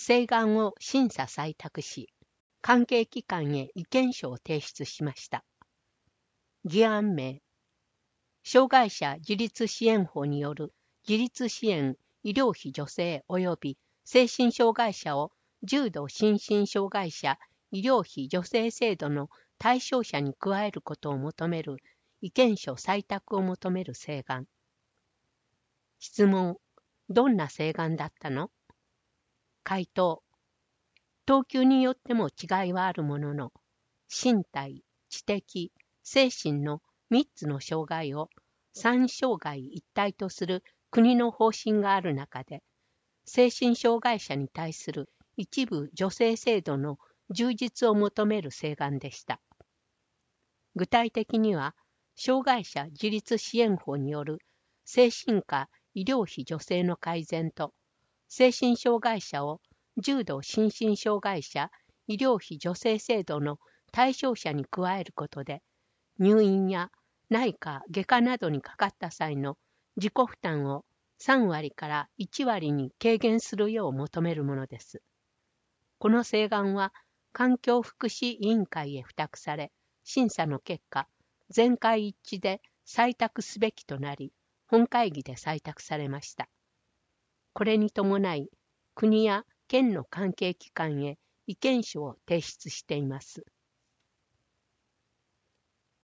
請願を審査採択し、関係機関へ意見書を提出しました。議案名、障害者自立支援法による自立支援医療費助成及び精神障害者を重度心身障害者医療費助成制度の対象者に加えることを求める意見書採択を求める請願。質問、どんな請願だったの？回答、等級によっても違いはあるものの、身体、知的、精神の3つの障害を3障害一体とする国の方針がある中で、精神障害者に対する一部助成制度の充実を求める請願でした。具体的には、障害者自立支援法による精神科医療費助成の改善と、精神障害者を重度心身障害者医療費助成制度の対象者に加えることで、入院や内科・外科などにかかった際の自己負担を3割から1割に軽減するよう求めるものです。この請願は環境福祉委員会へ付託され、審査の結果、全会一致で採択すべきとなり、本会議で採択されました。これに伴い、国や県の関係機関へ意見書を提出しています。